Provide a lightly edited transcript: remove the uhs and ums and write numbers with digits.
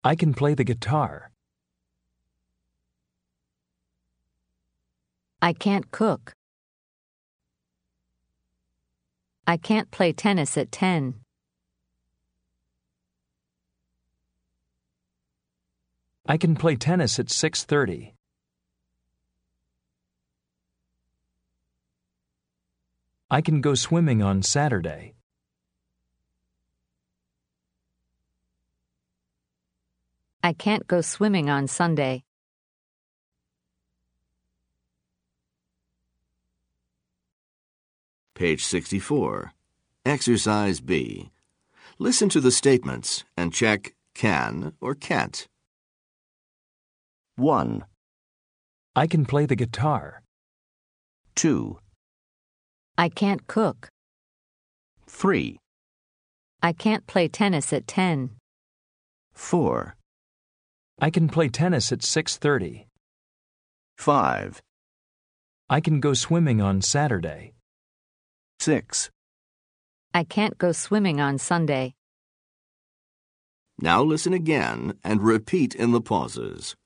I can play the guitar. I can't cook. I can't play tennis at 10. I can play tennis at 6:30. I can go swimming on Saturday. I can't go swimming on Sunday. Page 64. Exercise B. Listen to the statements and check can or can't. 1, I can play the guitar. 2, I can't cook. 3, I can't play tennis at 10. 4, I can play tennis at 6:30. 5, I can go swimming on Saturday. 6. I can't go swimming on Sunday. Now listen again and repeat in the pauses.